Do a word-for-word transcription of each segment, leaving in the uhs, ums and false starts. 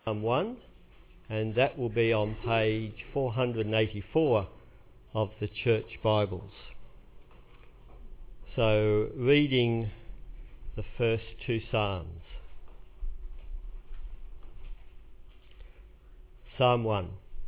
Psalm one, and that will be on page four hundred eighty-four of the Church Bibles. So, reading the first two Psalms. Psalm one.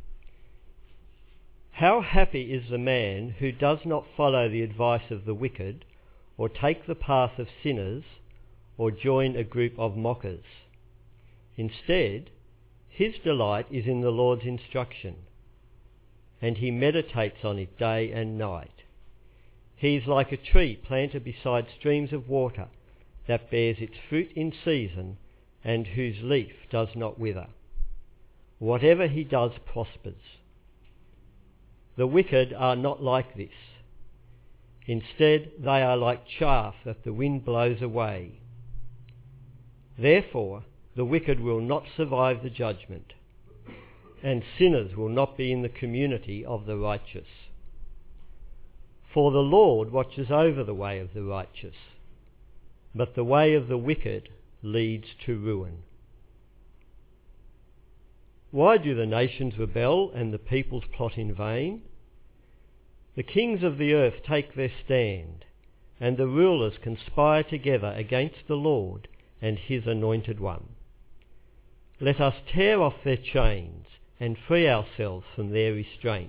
How happy is the man who does not follow the advice of the wicked, or take the path of sinners, or join a group of mockers. Instead, his delight is in the Lord's instruction, and he meditates on it day and night. He is like a tree planted beside streams of water, that bears its fruit in season, and whose leaf does not wither. Whatever he does prospers. The wicked are not like this. Instead, they are like chaff that the wind blows away. Therefore, the wicked will not survive the judgment, and sinners will not be in the community of the righteous. For the Lord watches over the way of the righteous, but the way of the wicked leads to ruin. Why do the nations rebel and the peoples plot in vain? The kings of the earth take their stand, and the rulers conspire together against the Lord and his anointed one. Let us tear off their chains and free ourselves from their restraints.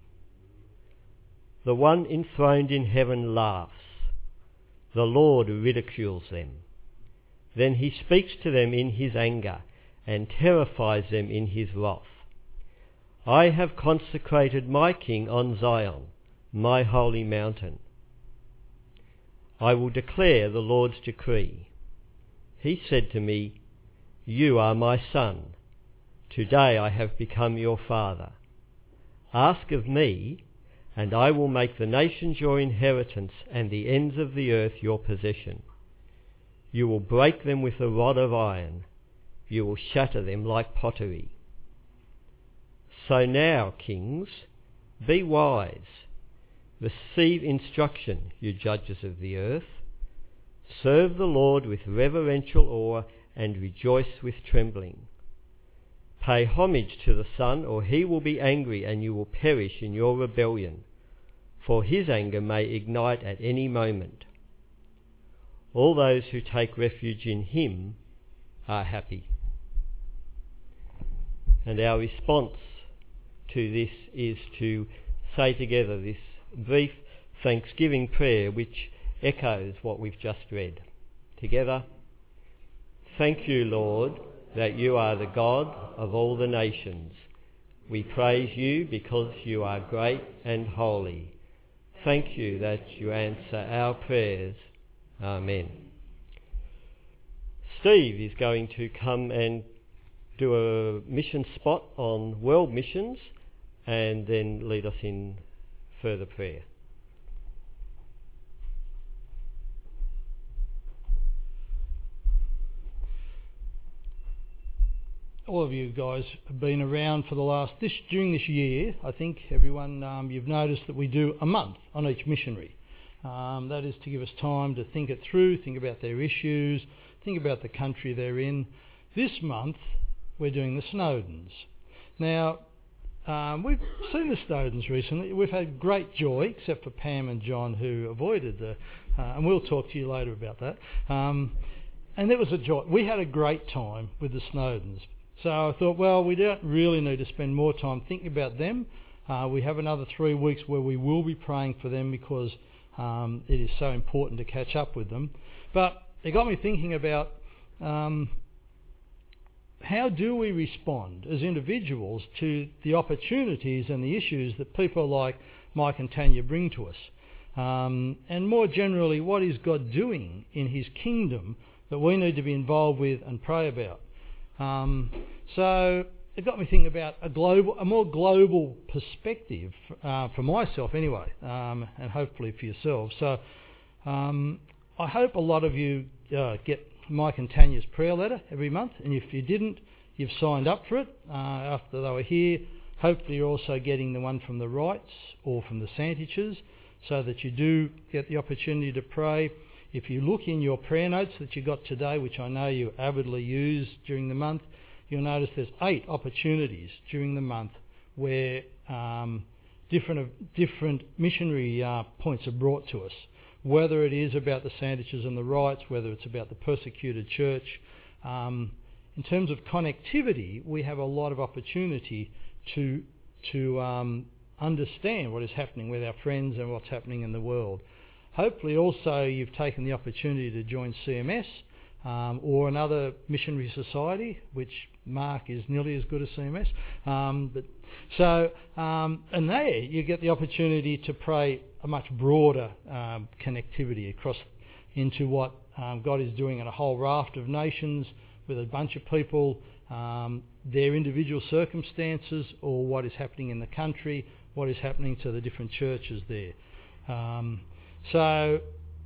The one enthroned in heaven laughs. The Lord ridicules them. Then he speaks to them in his anger and terrifies them in his wrath. I have consecrated my king on Zion, my holy mountain. I will declare the Lord's decree. He said to me, You are my son. Today I have become your father. Ask of me, and I will make the nations your inheritance and the ends of the earth your possession. You will break them with a rod of iron. You will shatter them like pottery. So now, kings, be wise. Receive instruction, you judges of the earth. Serve the Lord with reverential awe and rejoice with trembling. Pay homage to the Son, or he will be angry and you will perish in your rebellion, for his anger may ignite at any moment. All those who take refuge in him are happy. And our response to this is to say together this brief thanksgiving prayer which echoes what we've just read. Together, thank you, Lord, that you are the God of all the nations. We praise you because you are great and holy. Thank you that you answer our prayers. Amen. Steve is going to come and do a mission spot on world missions and then lead us in further prayer. All of you guys have been around for the last, this during this year, I think everyone, um, you've noticed that we do a month on each missionary. Um, that is to give us time to think it through, think about their issues, think about the country they're in. This month, we're doing the Snowdens. Now, um, we've seen the Snowdens recently. We've had great joy, except for Pam and John, who avoided the... Uh, and we'll talk to you later about that. Um, and it was a joy. We had a great time with the Snowdens. So I thought, well, we don't really need to spend more time thinking about them. Uh, we have another three weeks where we will be praying for them because um, it is so important to catch up with them. But it got me thinking about um, how do we respond as individuals to the opportunities and the issues that people like Mike and Tanya bring to us. Um, and more generally, what is God doing in his kingdom that we need to be involved with and pray about? Um, so it got me thinking about a global, a more global perspective uh, for myself anyway, um, and hopefully for yourselves. So um, I hope a lot of you uh, get Mike and Tanya's prayer letter every month, and if you didn't, you've signed up for it uh, after they were here. Hopefully you're also getting the one from the Wrights or from the Santiches, so that you do get the opportunity to pray. If you look in your prayer notes that you got today, which I know you avidly use during the month, you'll notice there's eight opportunities during the month where um, different different missionary uh, points are brought to us, whether it is about the sandwiches and the rights, whether it's about the persecuted church. Um, in terms of connectivity, we have a lot of opportunity to to um, understand what is happening with our friends and what's happening in the world. Hopefully also you've taken the opportunity to join C M S um, or another missionary society, which Mark is nearly as good as C M S. Um, but so um, and there you get the opportunity to pray a much broader um, connectivity across into what um, God is doing in a whole raft of nations with a bunch of people, um, their individual circumstances, or what is happening in the country, what is happening to the different churches there. Um, so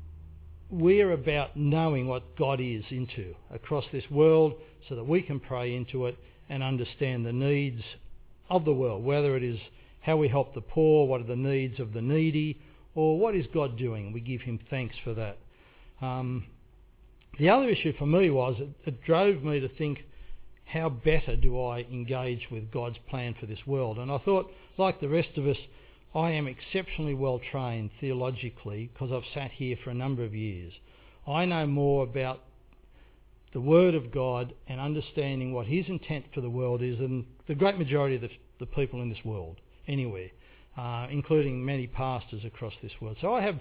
we're about knowing what God is into across this world so that we can pray into it and understand the needs of the world, whether it is how we help the poor, what are the needs of the needy, or what is God doing. We give him thanks for that. Um, the other issue for me was it, it drove me to think, how better do I engage with God's plan for this world? And I thought, like the rest of us, I am exceptionally well trained theologically because I've sat here for a number of years. I know more about the Word of God and understanding what his intent for the world is than the great majority of the, the people in this world, anywhere, uh, including many pastors across this world. So I have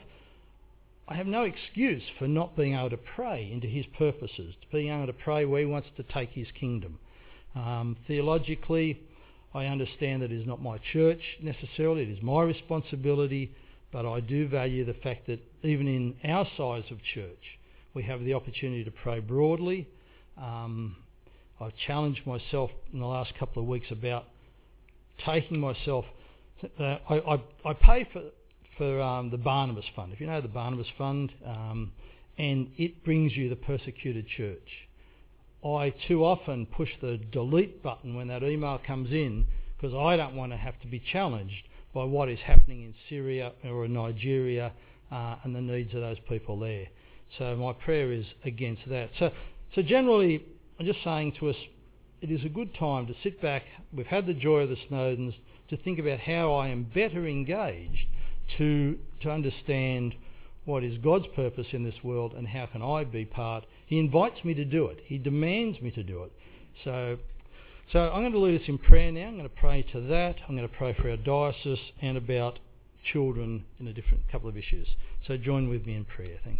I have no excuse for not being able to pray into his purposes, to being able to pray where he wants to take his kingdom. Um, theologically, I understand that it is not my church necessarily, it is my responsibility, but I do value the fact that even in our size of church, we have the opportunity to pray broadly. Um, I've challenged myself in the last couple of weeks about taking myself... Uh, I, I, I pay for... for um, the Barnabas Fund. If you know the Barnabas Fund, um, and it brings you the persecuted church. I too often push the delete button when that email comes in because I don't want to have to be challenged by what is happening in Syria or in Nigeria uh, and the needs of those people there. So my prayer is against that. So, so generally, I'm just saying to us, it is a good time to sit back. We've had the joy of the Snowdens, to think about how I am better engaged to to understand what is God's purpose in this world and how can I be part. He invites me to do it. He demands me to do it. So so I'm going to lead us in prayer now. I'm going to pray to that. I'm going to pray for our diocese and about children in a different couple of issues. So join with me in prayer. Thanks.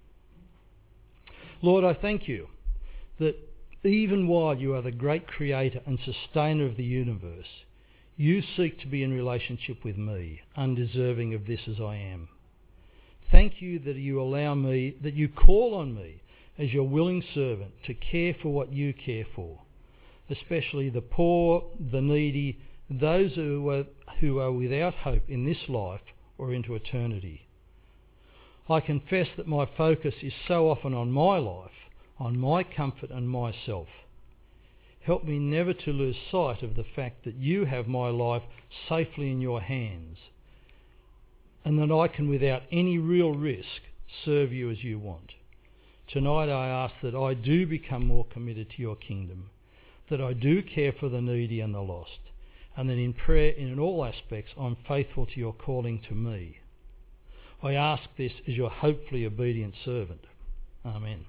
Lord, I thank you that even while you are the great creator and sustainer of the universe, you seek to be in relationship with me, undeserving of this as I am. Thank you that you allow me, that you call on me as your willing servant to care for what you care for, especially the poor, the needy, those who are, who are without hope in this life or into eternity. I confess that my focus is so often on my life, on my comfort and myself. Help me never to lose sight of the fact that you have my life safely in your hands, and that I can, without any real risk, serve you as you want. Tonight I ask that I do become more committed to your kingdom, that I do care for the needy and the lost, and that in prayer and in all aspects I'm faithful to your calling to me. I ask this as your hopefully obedient servant. Amen.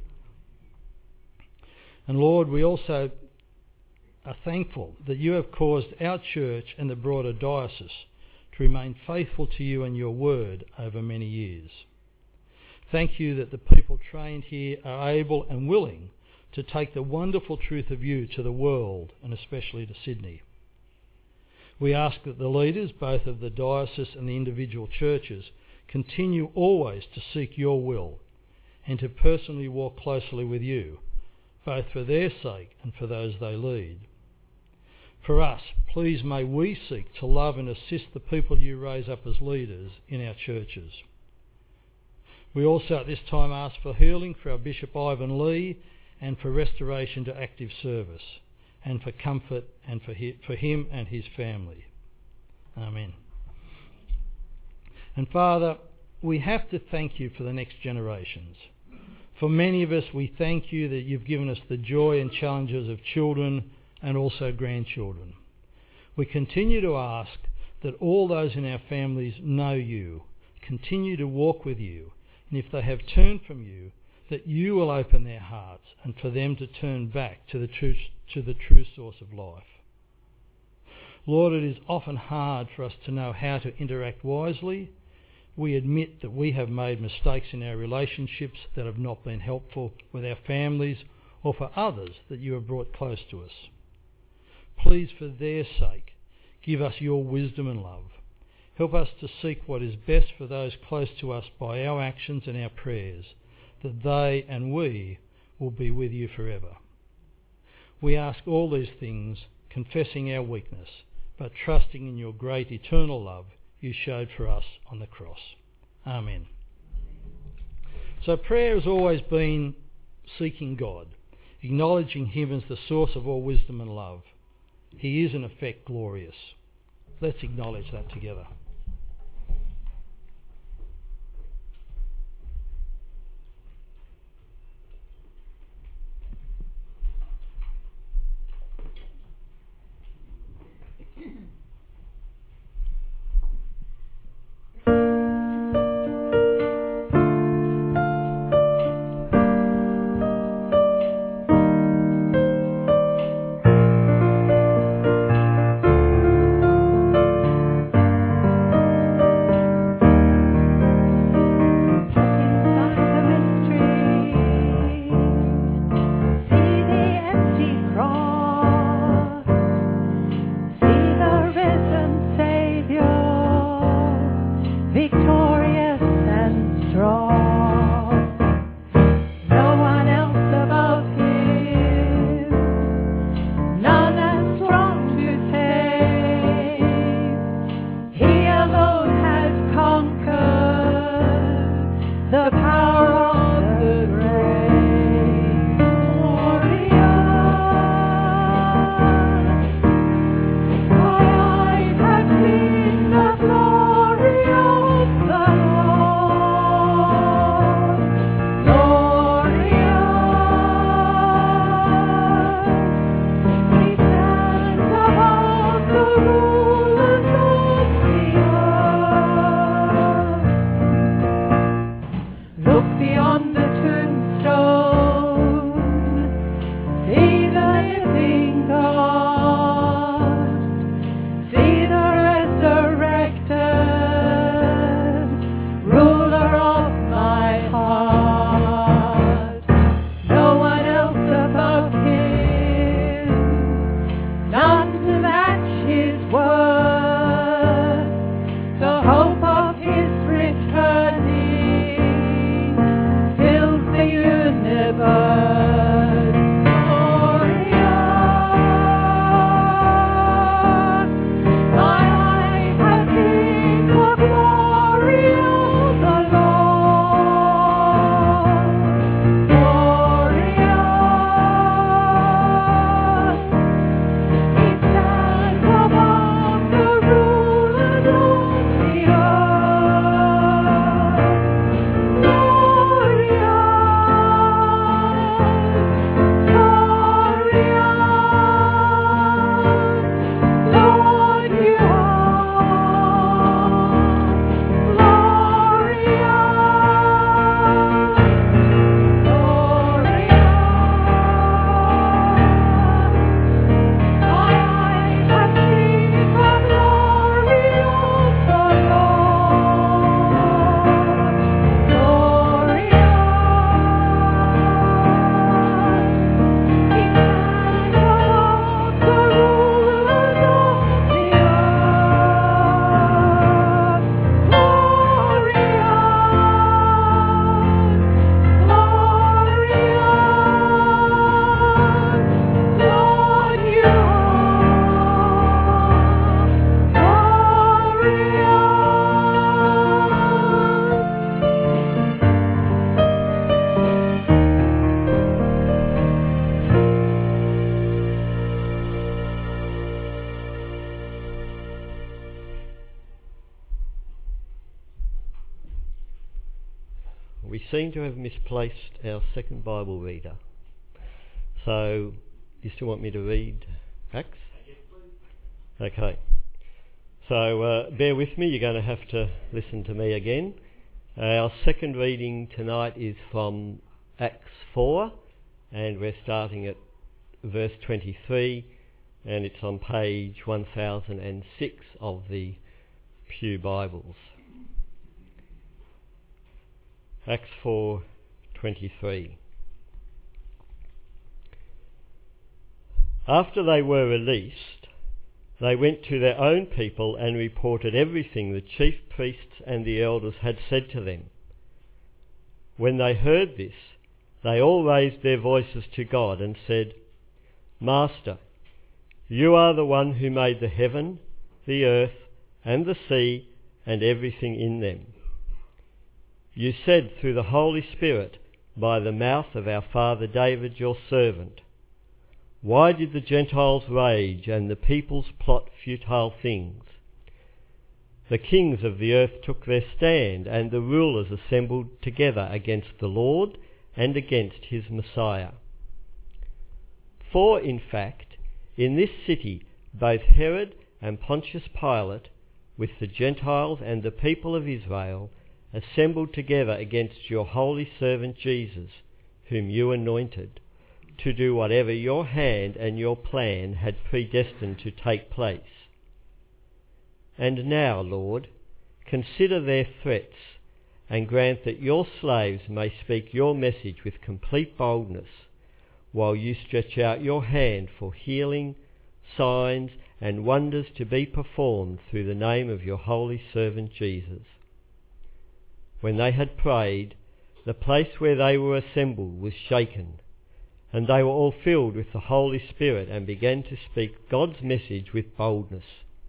And Lord, we also are thankful that you have caused our church and the broader diocese to remain faithful to you and your word over many years. Thank you that the people trained here are able and willing to take the wonderful truth of you to the world, and especially to Sydney. We ask that the leaders, both of the diocese and the individual churches, continue always to seek your will and to personally walk closely with you, both for their sake and for those they lead. For us, please may we seek to love and assist the people you raise up as leaders in our churches. We also at this time ask for healing for our Bishop Ivan Lee and for restoration to active service, and for comfort and for him and his family. Amen. And Father, we have to thank you for the next generations, For many of us, we thank you that you've given us the joy and challenges of children and also grandchildren. We continue to ask that all those in our families know you, continue to walk with you, and if they have turned from you, that you will open their hearts and for them to turn back to the true, to the true source of life. Lord, it is often hard for us to know how to interact wisely. We admit that we have made mistakes in our relationships that have not been helpful with our families or for others that you have brought close to us. Please, for their sake, give us your wisdom and love. Help us to seek what is best for those close to us by our actions and our prayers, that they and we will be with you forever. We ask all these things, confessing our weakness, but trusting in your great eternal love you showed for us on the cross. Amen. So prayer has always been seeking God, acknowledging him as the source of all wisdom and love. He is in effect glorious. Let's acknowledge that together. we seem to have misplaced our second Bible reader. So, you still want me to read Acts? Okay. So, uh, bear with me, you're going to have to listen to me again. Uh, our second reading tonight is from Acts four, and we're starting at verse twenty-three, and it's on page one thousand six of the Pew Bibles. Acts four twenty-three. After they were released, they went to their own people and reported everything the chief priests and the elders had said to them. When they heard this, they all raised their voices to God and said, "Master, you are the one who made the heaven, the earth, and the sea, and everything in them. You said through the Holy Spirit by the mouth of our father David, your servant, 'Why did the Gentiles rage and the peoples plot futile things? The kings of the earth took their stand, and the rulers assembled together against the Lord and against his Messiah.' For, in fact, in this city both Herod and Pontius Pilate, with the Gentiles and the people of Israel, assembled together against your holy servant Jesus, whom you anointed, to do whatever your hand and your plan had predestined to take place. And now, Lord, consider their threats, and grant that your slaves may speak your message with complete boldness, while you stretch out your hand for healing, signs, and wonders to be performed through the name of your holy servant Jesus." When they had prayed, the place where they were assembled was shaken, and they were all filled with the Holy Spirit and began to speak God's message with boldness.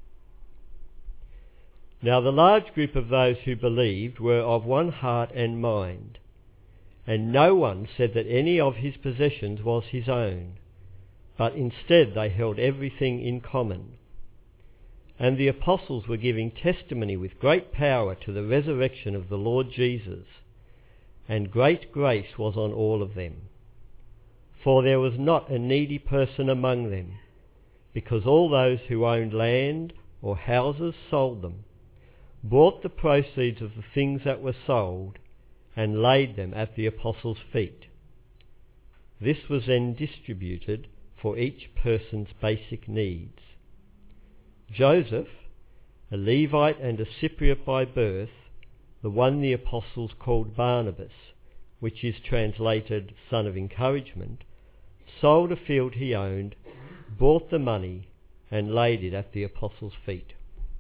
Now the large group of those who believed were of one heart and mind, and no one said that any of his possessions was his own, but instead they held everything in common. And the apostles were giving testimony with great power to the resurrection of the Lord Jesus, and great grace was on all of them. For there was not a needy person among them, because all those who owned land or houses sold them, brought the proceeds of the things that were sold, and laid them at the apostles' feet. This was then distributed for each person's basic needs. Joseph, a Levite and a Cypriot by birth, the one the apostles called Barnabas, which is translated son of encouragement, sold a field he owned, bought the money, and laid it at the apostles' feet.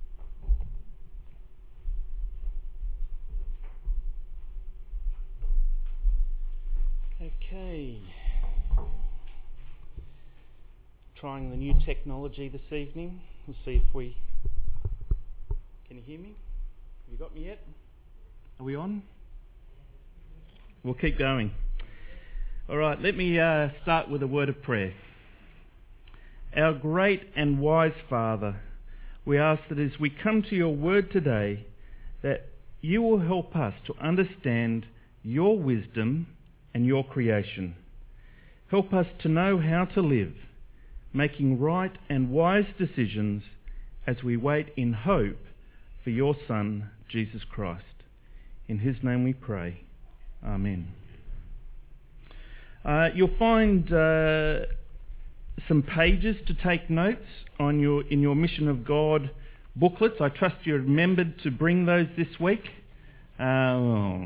Okay. Trying the new technology this evening. We'll see if we... Can you hear me? Have you got me yet? Are we on? We'll keep going. All right, let me uh, start with a word of prayer. Our great and wise Father, we ask that as we come to your word today, that you will help us to understand your wisdom and your creation. Help us to know how to live, making right and wise decisions as we wait in hope for your Son, Jesus Christ. In his name we pray. Amen. Uh, you'll find uh, some pages to take notes on your in your Mission of God booklets. I trust you remembered to bring those this week. Uh,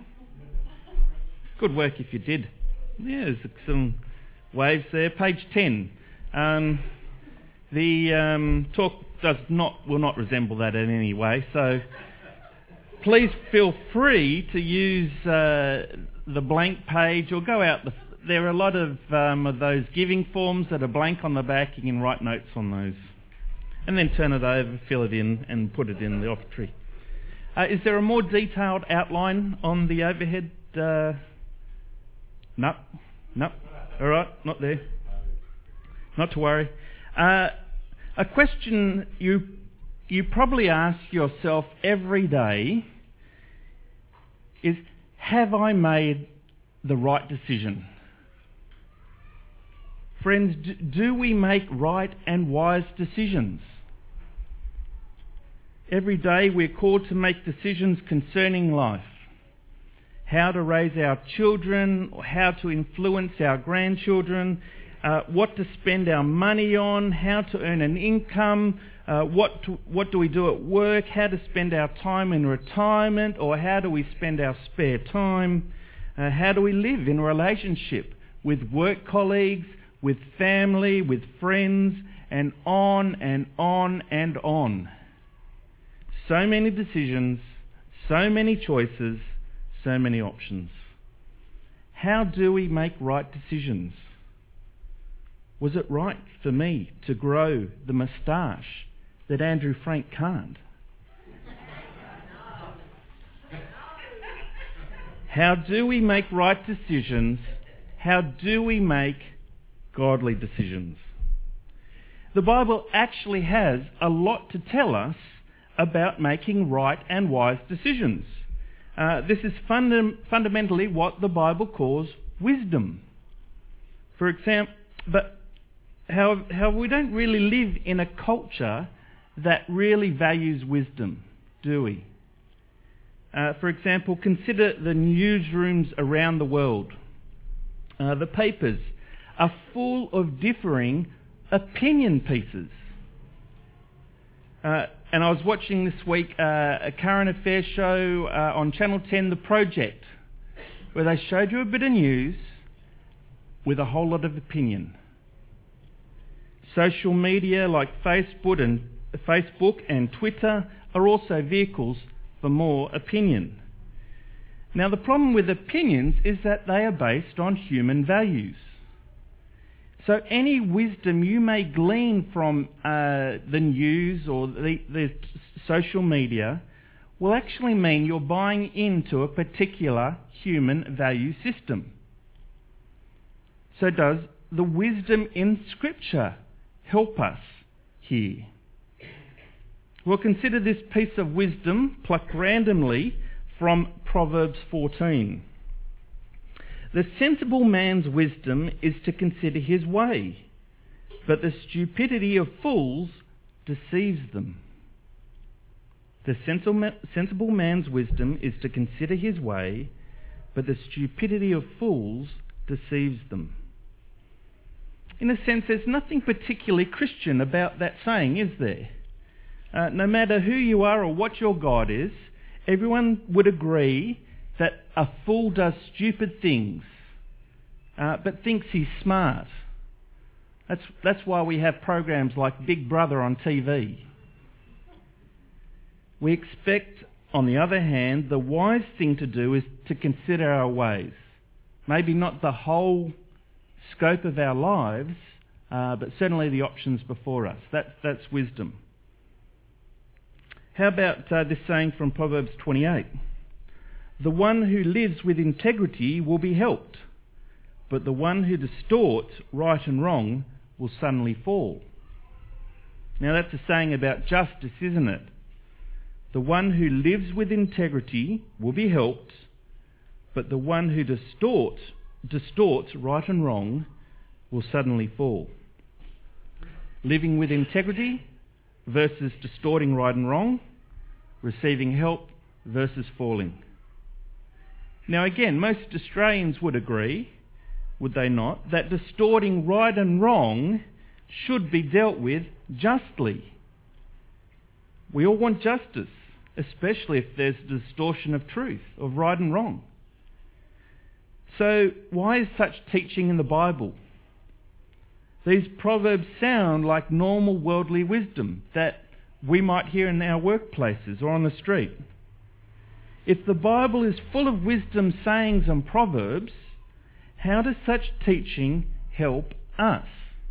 good work if you did. Yeah, there's some waves there. Page ten. Um, the um, talk does not will not resemble that in any way, so please feel free to use uh, the blank page or go out. The, there are a lot of, um, of those giving forms that are blank on the back. You can write notes on those. And then turn it over, fill it in, and put it in the offertory. Uh, is there a more detailed outline on the overhead? Uh, no. No. All right, not there. Not to worry. Uh, a question you you probably ask yourself every day is, have I made the right decision? Friends, do we make right and wise decisions? Every day we're called to make decisions concerning life. How to raise our children, or how to influence our grandchildren, uh, what to spend our money on, how to earn an income, uh, what to, what do we do at work, how to spend our time in retirement, or how do we spend our spare time, uh, how do we live in a relationship with work colleagues, with family, with friends, and on and on and on. So many decisions, so many choices, so many options. How do we make right decisions? Was it right for me to grow the moustache that Andrew Frank can't? How do we make right decisions? How do we make godly decisions? The Bible actually has a lot to tell us about making right and wise decisions. Uh, this is funda- fundamentally what the Bible calls wisdom. For example, but how, how we don't really live in a culture that really values wisdom, do we? Uh, for example, consider the newsrooms around the world. Uh, the papers are full of differing opinion pieces. Uh, and I was watching this week uh, a current affairs show uh, on Channel ten, The Project, where they showed you a bit of news with a whole lot of opinion. Social media like Facebook and, Facebook and Twitter are also vehicles for more opinion. Now, the problem with opinions is that they are based on human values. So any wisdom you may glean from uh, the news or the, the social media will actually mean you're buying into a particular human value system. So does the wisdom in Scripture help us here? We'll consider this piece of wisdom plucked randomly from Proverbs fourteen. The sensible man's wisdom is to consider his way, but the stupidity of fools deceives them. The sensible man's wisdom is to consider his way, but the stupidity of fools deceives them. In a sense, there's nothing particularly Christian about that saying, is there? Uh, no matter who you are or what your God is, everyone would agree that a fool does stupid things, uh, but thinks he's smart. That's, that's why we have programs like Big Brother on T V. We expect, on the other hand, the wise thing to do is to consider our ways. Maybe not the whole scope of our lives, uh, but certainly the options before us. That, that's wisdom. How about uh, this saying from Proverbs twenty-eight? The one who lives with integrity will be helped, but the one who distorts right and wrong will suddenly fall. Now that's a saying about justice, isn't it? The one who lives with integrity will be helped, but the one who distorts, distorts right and wrong will suddenly fall. Living with integrity versus distorting right and wrong, receiving help versus falling. Now again, most Australians would agree, would they not, that distorting right and wrong should be dealt with justly. We all want justice, especially if there's distortion of truth, of right and wrong. So why is such teaching in the Bible? These proverbs sound like normal worldly wisdom that we might hear in our workplaces or on the street. If the Bible is full of wisdom sayings and proverbs, how does such teaching help us?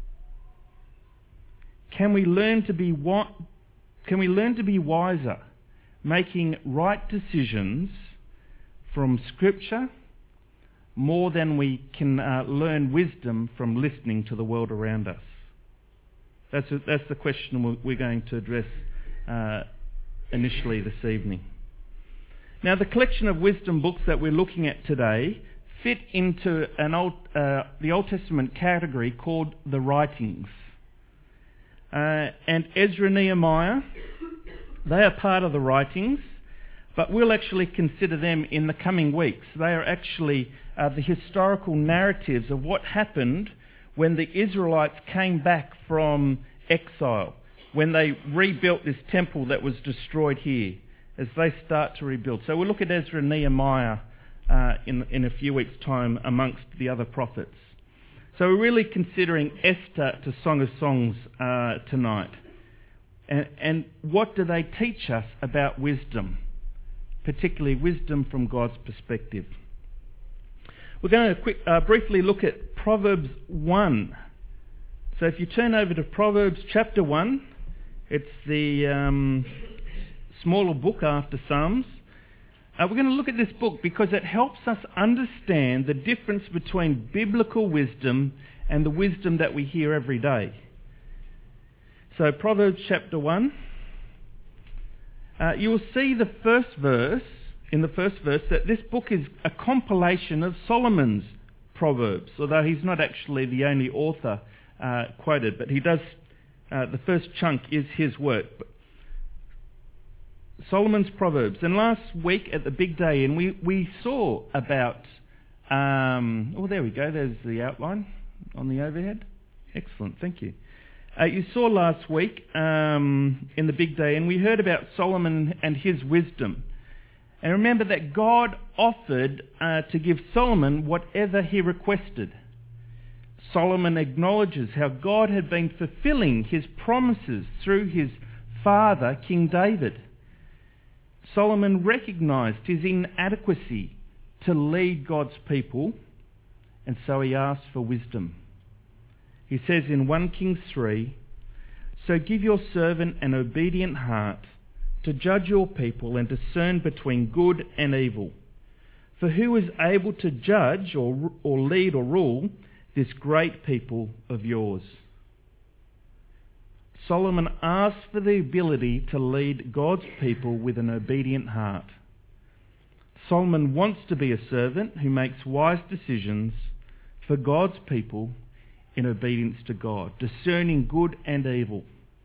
Can we learn to be wa- can we learn to be wiser, making right decisions from Scripture, more than we can uh, learn wisdom from listening to the world around us? That's a, that's the question we're going to address uh, initially this evening. Now, the collection of wisdom books that we're looking at today fit into an old, uh, the Old Testament category called the writings. Uh, and Ezra and Nehemiah, they are part of the writings, but we'll actually consider them in the coming weeks. They are actually uh, the historical narratives of what happened when the Israelites came back from exile, when they rebuilt this temple that was destroyed here, as they start to rebuild. So we'll look at Ezra and Nehemiah uh, in, in a few weeks' time amongst the other prophets. So we're really considering Esther to Song of Songs uh, tonight. And, and what do they teach us about wisdom, particularly wisdom from God's perspective? We're going to quick, uh, briefly look at Proverbs one. So if you turn over to Proverbs chapter one, it's the um, smaller book after Psalms. Uh, we're going to look at this book because it helps us understand the difference between biblical wisdom and the wisdom that we hear every day. So Proverbs chapter one, uh, you will see the first verse, in the first verse, that this book is a compilation of Solomon's Proverbs, although he's not actually the only author uh, quoted, but he does, uh, the first chunk is his work. Solomon's Proverbs. And last week at the big day, and we, we saw about, um, oh there we go, there's the outline on the overhead. Excellent, thank you. Uh, you saw last week um, in the big day, and we heard about Solomon and his wisdom. And remember that God offered uh, to give Solomon whatever he requested. Solomon acknowledges how God had been fulfilling his promises through his father, King David. Solomon recognised his inadequacy to lead God's people, and so he asked for wisdom. He says in First Kings three, "So give your servant an obedient heart to judge your people and discern between good and evil. For who is able to judge or, or lead or rule this great people of yours?" Solomon asked for the ability to lead God's people with an obedient heart. Solomon wants to be a servant who makes wise decisions for God's people in obedience to God, discerning good and evil.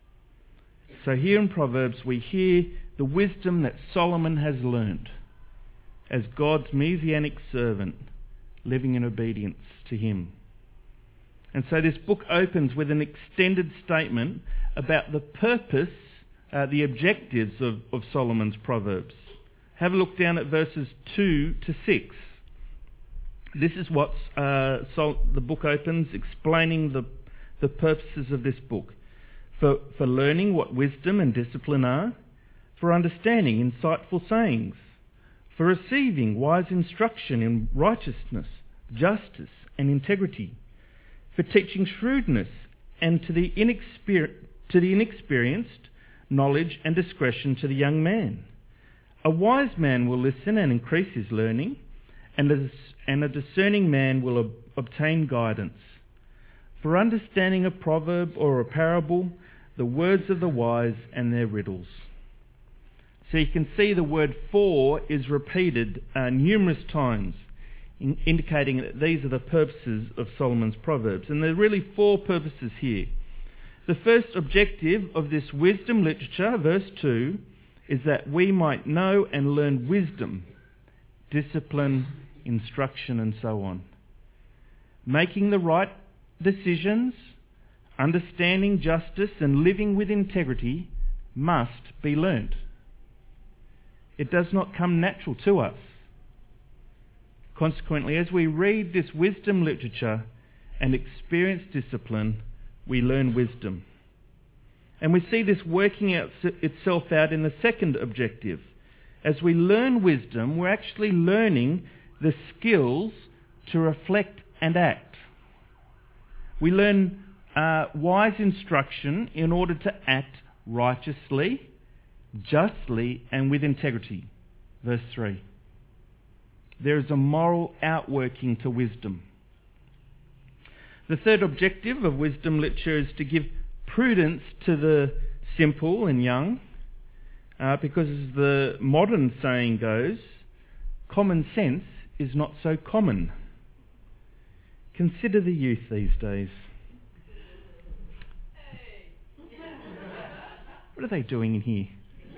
So here in Proverbs we hear the wisdom that Solomon has learned as God's messianic servant, living in obedience to him. And so this book opens with an extended statement about the purpose, uh, the objectives of, of Solomon's Proverbs. Have a look down at verses two to six. This is what uh, Sol- the book opens, explaining the, the purposes of this book. For, for learning what wisdom and discipline are, for understanding insightful sayings, for receiving wise instruction in righteousness, justice and integrity, for teaching shrewdness, and to the, inexper- to the inexperienced, knowledge and discretion to the young man. A wise man will listen and increase his learning, and a, and a discerning man will ob- obtain guidance. For understanding a proverb or a parable, the words of the wise and their riddles. So you can see the word "for" is repeated uh, numerous times, in indicating that these are the purposes of Solomon's Proverbs. And there are really four purposes here. The first objective of this wisdom literature, verse two, is that we might know and learn wisdom, discipline, instruction and so on. Making the right decisions, understanding justice and living with integrity must be learnt. It does not come natural to us. Consequently, as we read this wisdom literature and experience discipline, we learn wisdom. And we see this working out itself out in the second objective. As we learn wisdom, we're actually learning the skills to reflect and act. We learn uh, wise instruction in order to act righteously, justly, and with integrity. Verse three. There is a moral outworking to wisdom. The third objective of wisdom literature is to give prudence to the simple and young, uh, because as the modern saying goes, common sense is not so common. Consider the youth these days. What are they doing in here?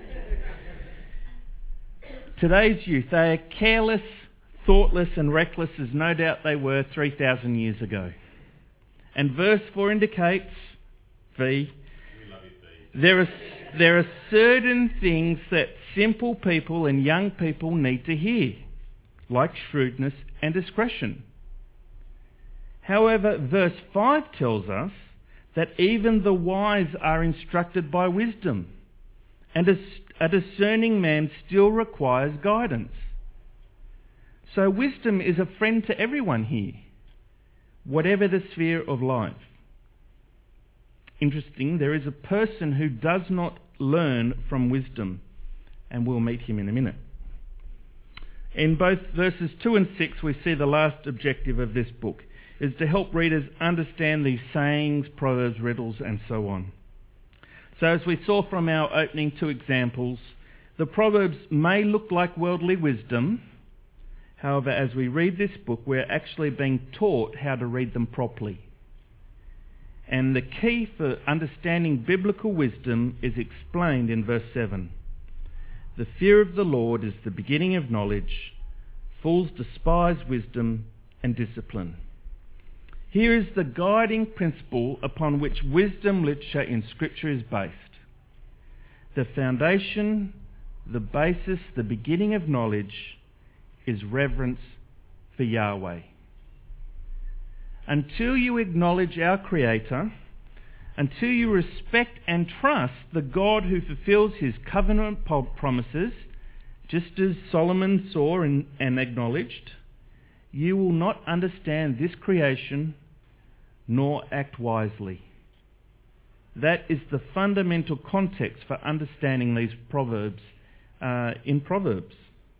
Today's youth, they are careless, thoughtless and reckless as no doubt they were three thousand years ago. And verse four indicates, V, there are, there are certain things that simple people and young people need to hear, like shrewdness and discretion. However, verse five tells us that even the wise are instructed by wisdom, and a, a discerning man still requires guidance. So wisdom is a friend to everyone here, whatever the sphere of life. Interesting, there is a person who does not learn from wisdom, and we'll meet him in a minute. In both verses two and six, we see the last objective of this book is to help readers understand these sayings, proverbs, riddles, and so on. So as we saw from our opening two examples, the proverbs may look like worldly wisdom. However, as we read this book, we're actually being taught how to read them properly. And the key for understanding biblical wisdom is explained in verse seven. The fear of the Lord is the beginning of knowledge. Fools despise wisdom and discipline. Here is the guiding principle upon which wisdom literature in Scripture is based. The foundation, the basis, the beginning of knowledge is reverence for Yahweh. Until you acknowledge our Creator, until you respect and trust the God who fulfills his covenant promises, just as Solomon saw and, and acknowledged, you will not understand this creation nor act wisely. That is the fundamental context for understanding these proverbs uh, in Proverbs.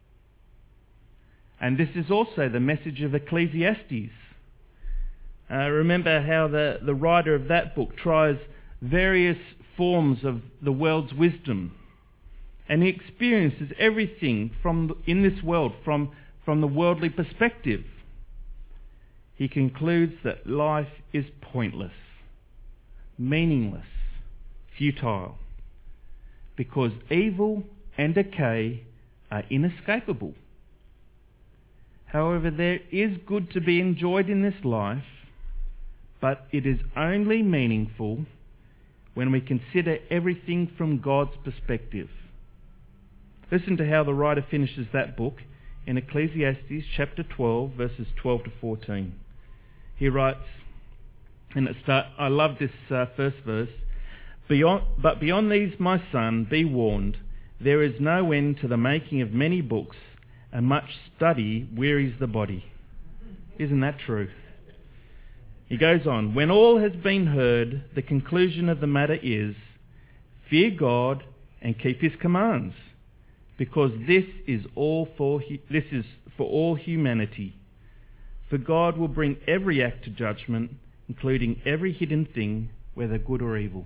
And this is also the message of Ecclesiastes. Uh, remember how the, the writer of that book tries various forms of the world's wisdom. And he experiences everything from in this world from, from the worldly perspective. He concludes that life is pointless, meaningless, futile, because evil and decay are inescapable. However, there is good to be enjoyed in this life, but it is only meaningful when we consider everything from God's perspective. Listen to how the writer finishes that book in Ecclesiastes chapter twelve, verses twelve to fourteen. He writes, and it start, I love this uh, first verse, beyond, but beyond these, my son, be warned, there is no end to the making of many books, and much study wearies the body. Isn't that true? He goes on, when all has been heard, the conclusion of the matter is, fear God and keep his commands, because this is all for this is for all humanity. For God will bring every act to judgment, including every hidden thing, whether good or evil.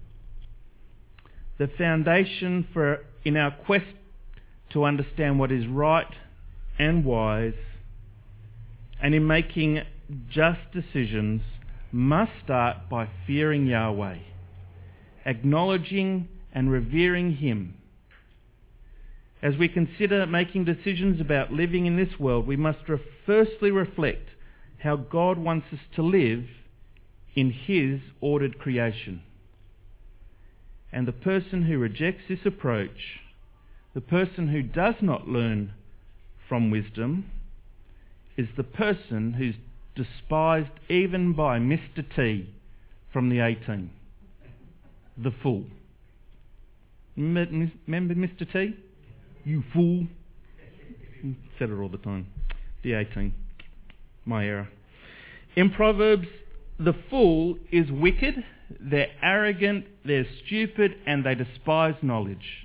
The foundation for in our quest to understand what is right and wise, and in making just decisions, must start by fearing Yahweh, acknowledging and revering him. As we consider making decisions about living in this world, we must re- firstly reflect how God wants us to live in his ordered creation. And the person who rejects this approach, the person who does not learn from wisdom, is the person who's despised even by Mister T from the A-Team. The fool. Remember Mister T? You fool. Said it all the time. The A-Team. My era. In Proverbs, the fool is wicked, they're arrogant, they're stupid, and they despise knowledge.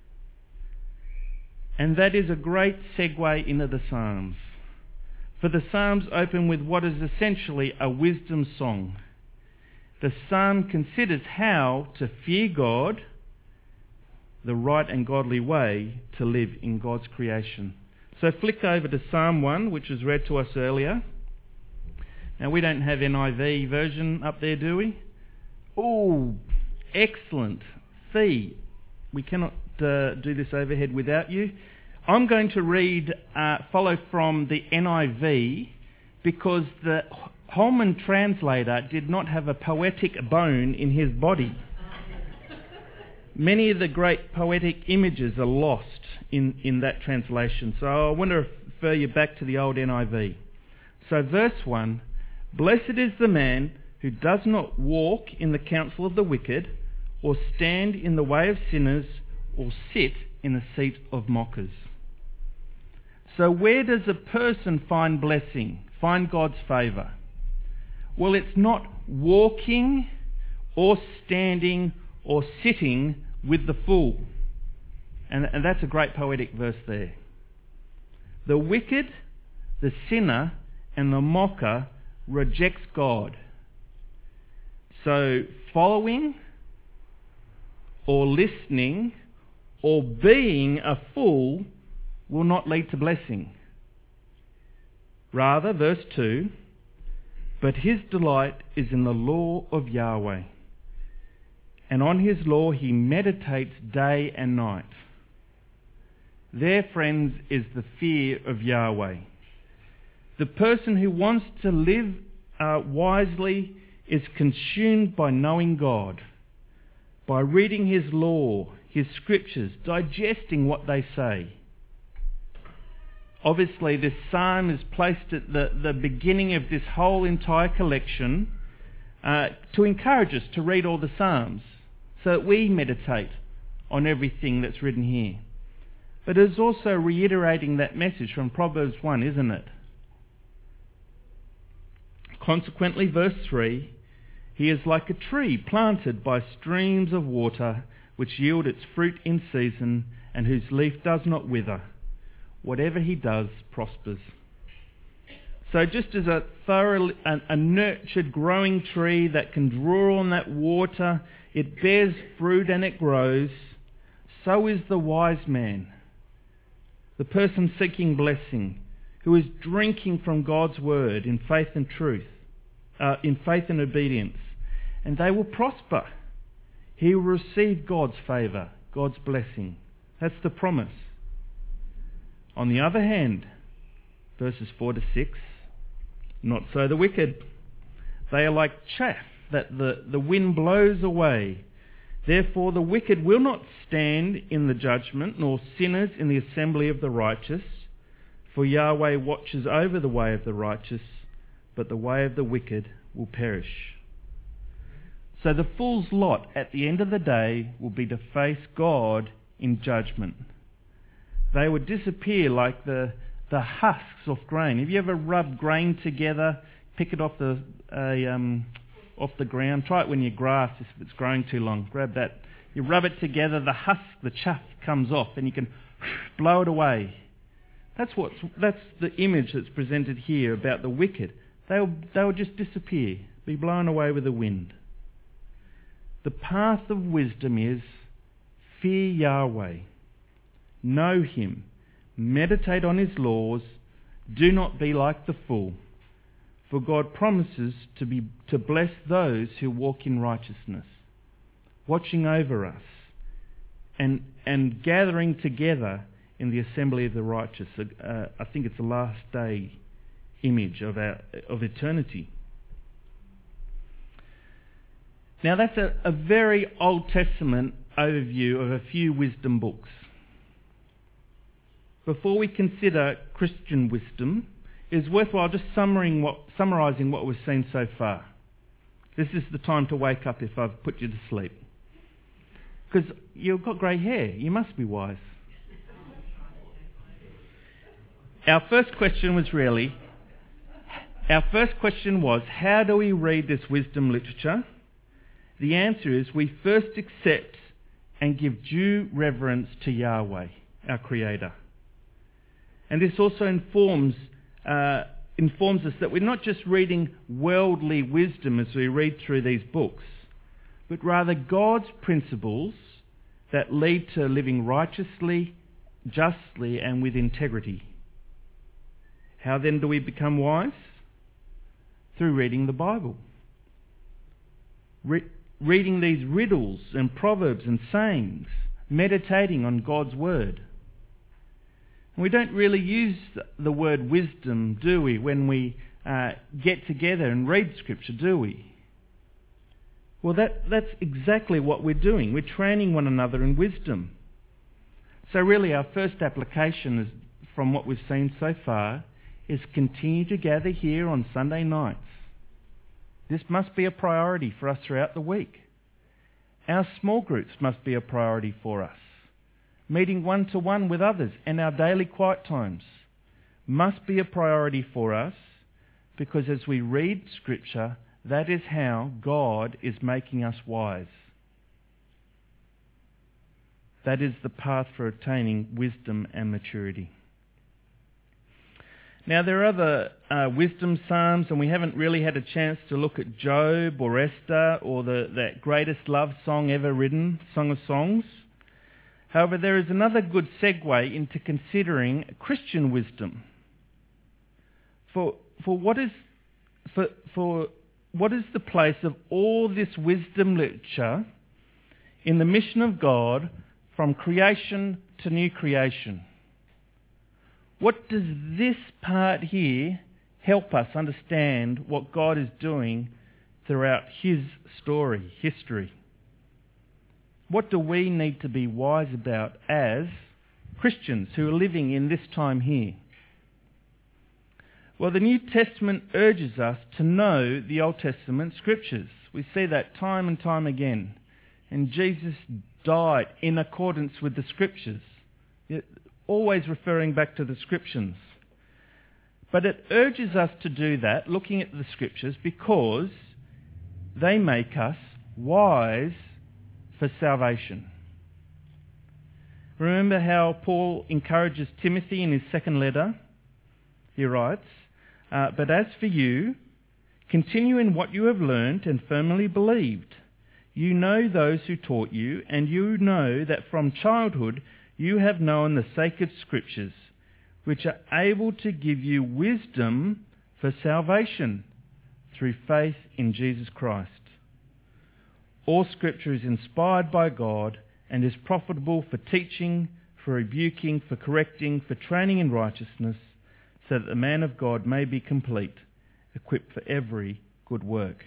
And that is a great segue into the Psalms. For the Psalms open with what is essentially a wisdom song. The Psalm considers how to fear God, the right and godly way to live in God's creation. So flick over to Psalm one, which was read to us earlier. Now, we don't have N I V version up there, do we? Oh, excellent. Fee, we cannot uh, do this overhead without you. I'm going to read, uh, follow from the N I V, because the Holman translator did not have a poetic bone in his body. Many of the great poetic images are lost in, in that translation. So I want to refer you back to the old N I V. So verse one, "Blessed is the man who does not walk in the counsel of the wicked, or stand in the way of sinners, or sit in the seat of mockers." So where does a person find blessing, find God's favour? Well, it's not walking or standing or sitting with the fool. And, and that's a great poetic verse there. The wicked, the sinner, and the mocker rejects God. So following or listening or being a fool will not lead to blessing. Rather, verse two, "But his delight is in the law of Yahweh, and on his law he meditates day and night." There, friends, is the fear of Yahweh. The person who wants to live uh, wisely is consumed by knowing God, by reading his law, his scriptures, digesting what they say. Obviously, this psalm is placed at the, the beginning of this whole entire collection uh, to encourage us to read all the psalms so that we meditate on everything that's written here. But it's also reiterating that message from Proverbs one, isn't it? Consequently, verse three, "He is like a tree planted by streams of water, which yield its fruit in season, and whose leaf does not wither. Whatever he does prospers." So just as a thorough, a, a nurtured growing tree that can draw on that water, it bears fruit and it grows, so is the wise man, the person seeking blessing, who is drinking from God's word in faith and truth, uh, in faith and obedience, and they will prosper. He will receive God's favour, God's blessing. That's the promise. On the other hand, verses four to six, "Not so the wicked. They are like chaff that the, the wind blows away. Therefore the wicked will not stand in the judgment, nor sinners in the assembly of the righteous. For Yahweh watches over the way of the righteous, but the way of the wicked will perish." So the fool's lot at the end of the day will be to face God in judgment. They would disappear like the, the husks of grain. Have you ever rubbed grain together, pick it off the uh, um, off the ground? Try it when your grass, if it's growing too long. Grab that. You rub it together, the husk, the chaff comes off, and you can blow it away. That's what's, that's the image that's presented here about the wicked. They'll, they'll just disappear, be blown away with the wind. The path of wisdom is fear Yahweh, know him, meditate on his laws, do not be like the fool. For God promises to be to bless those who walk in righteousness, watching over us, and and gathering together in the assembly of the righteous. Uh, I think it's the last day image of our of eternity. Now that's a, a very Old Testament overview of a few wisdom books. Before we consider Christian wisdom, it is worthwhile just summarizing what, summarising what we've seen so far. This is the time to wake up if I've put you to sleep. Because you've got grey hair, you must be wise. Our first question was really, our first question was, how do we read this wisdom literature? The answer is we first accept and give due reverence to Yahweh, our Creator. And this also informs uh, informs us that we're not just reading worldly wisdom as we read through these books, but rather God's principles that lead to living righteously, justly, and with integrity. How then do we become wise? Through reading the Bible. Re- reading these riddles and proverbs and sayings, meditating on God's Word. And we don't really use the word wisdom, do we, when we uh, get together and read Scripture, do we? Well, that, that's exactly what we're doing. We're training one another in wisdom. So really our first application is, from what we've seen so far, is continue to gather here on Sunday nights. This must be a priority for us throughout the week. Our small groups must be a priority for us. Meeting one-to-one with others and our daily quiet times must be a priority for us, because as we read Scripture, that is how God is making us wise. That is the path for attaining wisdom and maturity. Now, there are other uh, wisdom psalms, and we haven't really had a chance to look at Job or Esther or the, that greatest love song ever written, Song of Songs. However, there is another good segue into considering Christian wisdom. For, for, what is, for, for what is the place of all this wisdom literature in the mission of God from creation to new creation? What does this part here help us understand what God is doing throughout His story, history? What do we need to be wise about as Christians who are living in this time here? Well, the New Testament urges us to know the Old Testament Scriptures. We see that time and time again. And Jesus died in accordance with the Scriptures, always referring back to the Scriptures. But it urges us to do that, looking at the Scriptures, because they make us wise for salvation. Remember how Paul encourages Timothy in his second letter? He writes, uh, "But as for you, continue in what you have learned and firmly believed. You know those who taught you, and you know that from childhood you have known the sacred Scriptures, which are able to give you wisdom for salvation through faith in Jesus Christ. All Scripture is inspired by God and is profitable for teaching, for rebuking, for correcting, for training in righteousness, so that the man of God may be complete, equipped for every good work."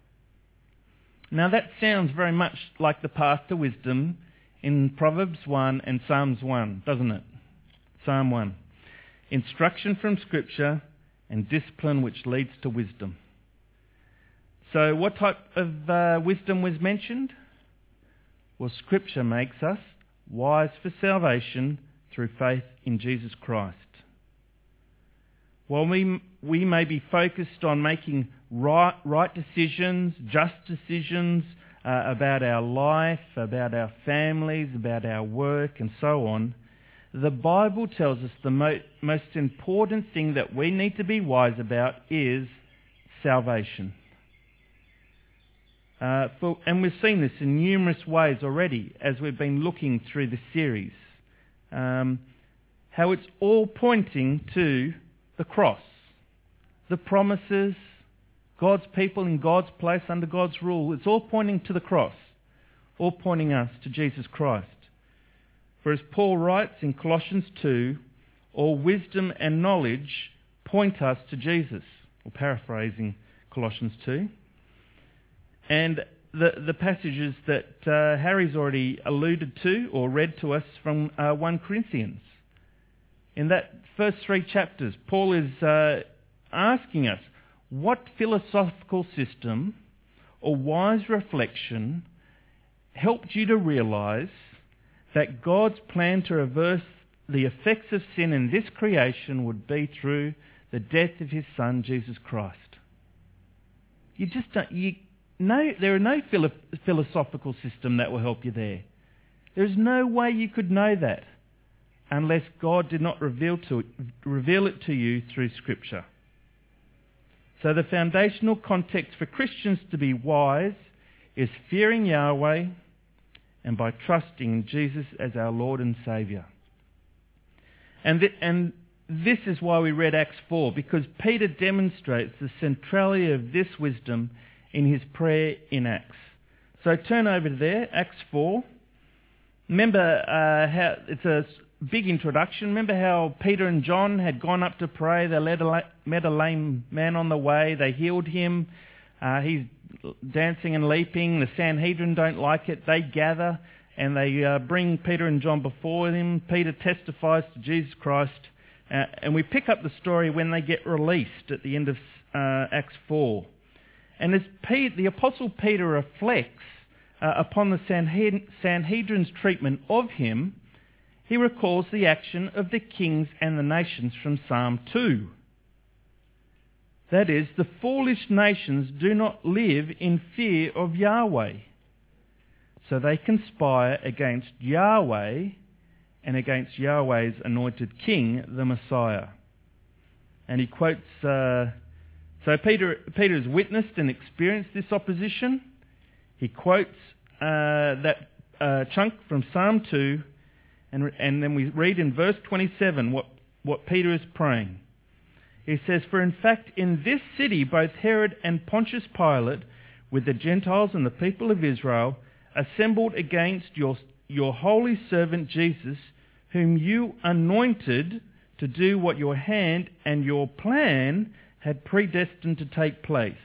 Now that sounds very much like the path to wisdom in Proverbs one and Psalms one, doesn't it? Psalm one. Instruction from Scripture and discipline which leads to wisdom. So what type of uh, wisdom was mentioned? Well, Scripture makes us wise for salvation through faith in Jesus Christ. While we, we may be focused on making right, right decisions, just decisions uh, about our life, about our families, about our work and so on, the Bible tells us the mo- most important thing that we need to be wise about is salvation. Uh, for, and we've seen this in numerous ways already as we've been looking through the series. Um, how it's all pointing to the cross, the promises, God's people in God's place under God's rule. It's all pointing to the cross, all pointing us to Jesus Christ. For as Paul writes in Colossians two, all wisdom and knowledge point us to Jesus, or paraphrasing Colossians two. And the, the passages that uh, Harry's already alluded to or read to us from uh, First Corinthians. In that first three chapters, Paul is uh, asking us, what philosophical system or wise reflection helped you to realise that God's plan to reverse the effects of sin in this creation would be through the death of His Son, Jesus Christ? You just don't... You, No, there are no philo- philosophical system that will help you there. There's no way you could know that unless God did not reveal, to, reveal it to you through Scripture. So the foundational context for Christians to be wise is fearing Yahweh and by trusting in Jesus as our Lord and Saviour. And, th- and this is why we read Acts four, because Peter demonstrates the centrality of this wisdom in his prayer in Acts. So turn over there, Acts four. Remember uh, how it's a big introduction. Remember how Peter and John had gone up to pray. They led a, met a lame man on the way. They healed him. Uh, he's dancing and leaping. The Sanhedrin don't like it. They gather and they uh, bring Peter and John before him. Peter testifies to Jesus Christ. Uh, and we pick up the story when they get released at the end of uh, Acts four. And as Peter, the Apostle Peter reflects uh, upon the Sanhed- Sanhedrin's treatment of him, he recalls the action of the kings and the nations from Psalm two. That is, the foolish nations do not live in fear of Yahweh. So they conspire against Yahweh and against Yahweh's anointed king, the Messiah. And he quotes, uh, so Peter, Peter has witnessed and experienced this opposition. He quotes uh, that uh, chunk from Psalm two, and, and then we read in verse twenty-seven what, what Peter is praying. He says, "For in fact in this city both Herod and Pontius Pilate, with the Gentiles and the people of Israel, assembled against your, your holy servant Jesus, whom you anointed to do what your hand and your plan had predestined to take place."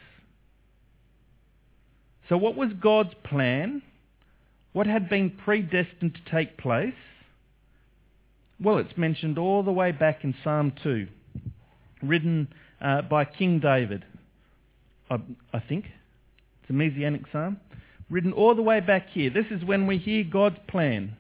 So what was God's plan? What had been predestined to take place? Well, it's mentioned all the way back in Psalm two, written uh, by King David, I, I think. It's a Messianic psalm. Written all the way back here. This is when we hear God's plan.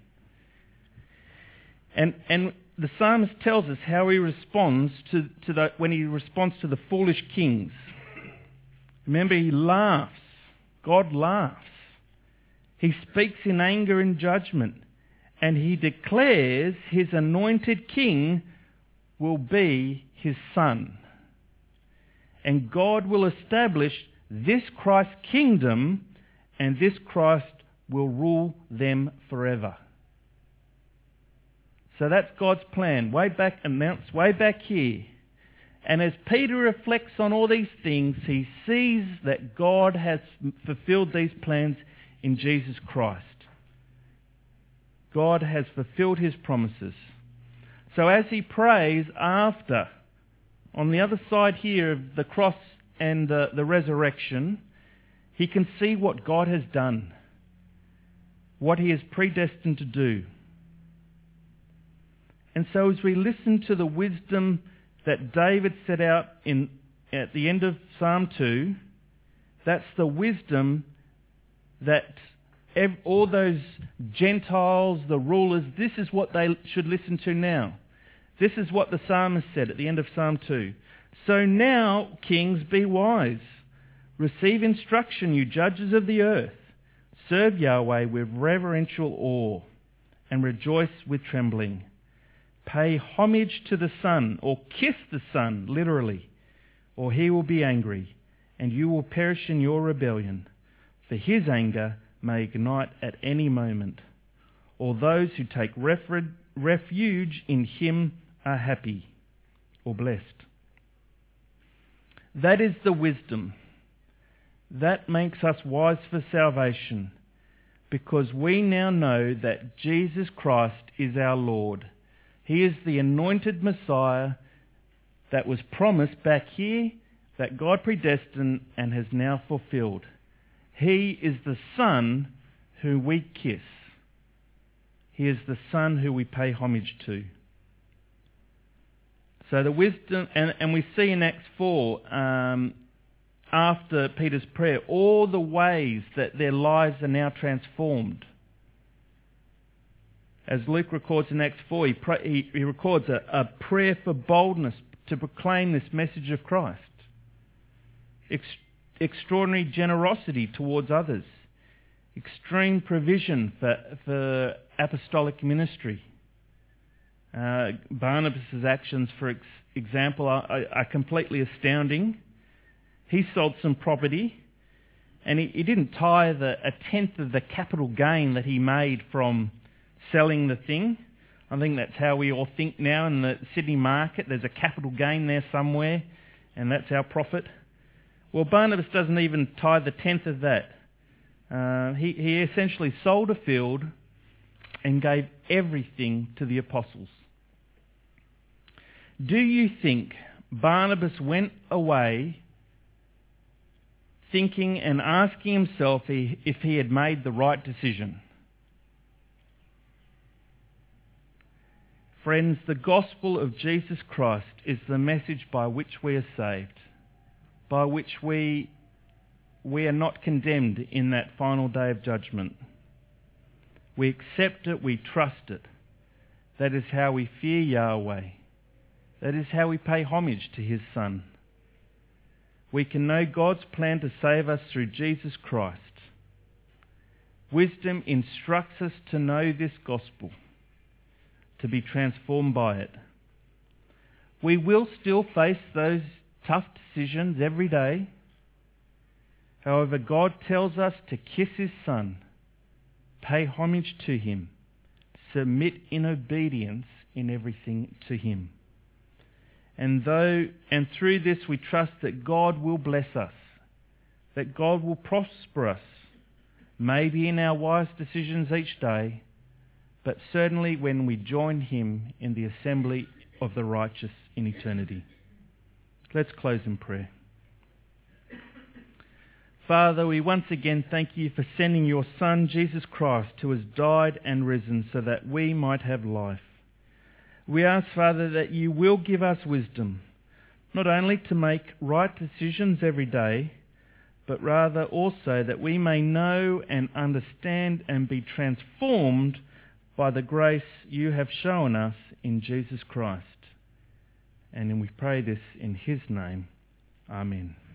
And and the psalmist tells us how he responds to, to the, when he responds to the foolish kings. Remember, he laughs. God laughs. He speaks in anger and judgment. And he declares his anointed king will be his son. And God will establish this Christ's kingdom, and this Christ will rule them forever. So that's God's plan, way back, announced way back here. And as Peter reflects on all these things, he sees that God has fulfilled these plans in Jesus Christ. God has fulfilled his promises. So as he prays after, on the other side here of the cross and uh, the resurrection, he can see what God has done, what he is predestined to do. And so as we listen to the wisdom that David set out in at the end of Psalm two, that's the wisdom that ev- all those Gentiles, the rulers, this is what they should listen to now. This is what the psalmist said at the end of Psalm two. "So now, kings, be wise. Receive instruction, you judges of the earth. Serve Yahweh with reverential awe and rejoice with trembling. Pay homage to the Son," or kiss the Son, literally, "or he will be angry, and you will perish in your rebellion. For his anger may ignite at any moment. All those who take refer- refuge in him are happy," or blessed. That is the wisdom. That makes us wise for salvation, because we now know that Jesus Christ is our Lord. He is the anointed Messiah that was promised back here, that God predestined and has now fulfilled. He is the Son who we kiss. He is the Son who we pay homage to. So the wisdom, and, and we see in Acts four, um, after Peter's prayer, all the ways that their lives are now transformed. As Luke records in Acts four, he, pray, he, he records a, a prayer for boldness to proclaim this message of Christ. Ex- extraordinary generosity towards others. Extreme provision for, for apostolic ministry. Uh, Barnabas' actions, for ex- example, are, are completely astounding. He sold some property And he, he didn't tithe a, a tenth of the capital gain that he made from selling the thing. I think that's how we all think now in the Sydney market. There's a capital gain there somewhere, and that's our profit. Well, Barnabas doesn't even tithe a tenth of that. Uh, he, he essentially sold a field and gave everything to the apostles. Do you think Barnabas went away thinking and asking himself if he had made the right decision? Friends, the gospel of Jesus Christ is the message by which we are saved, by which we, we are not condemned in that final day of judgment. We accept it, we trust it. That is how we fear Yahweh. That is how we pay homage to His Son. We can know God's plan to save us through Jesus Christ. Wisdom instructs us to know this gospel, to be transformed by it. We will still face those tough decisions every day. However, God tells us to kiss His Son, pay homage to Him, submit in obedience in everything to Him. And though and through this we trust that God will bless us, that God will prosper us, maybe in our wise decisions each day, but certainly when we join Him in the assembly of the righteous in eternity. Let's close in prayer. Father, we once again thank You for sending Your Son, Jesus Christ, who has died and risen so that we might have life. We ask, Father, that You will give us wisdom, not only to make right decisions every day, but rather also that we may know and understand and be transformed by the grace You have shown us in Jesus Christ. And we pray this in His name. Amen.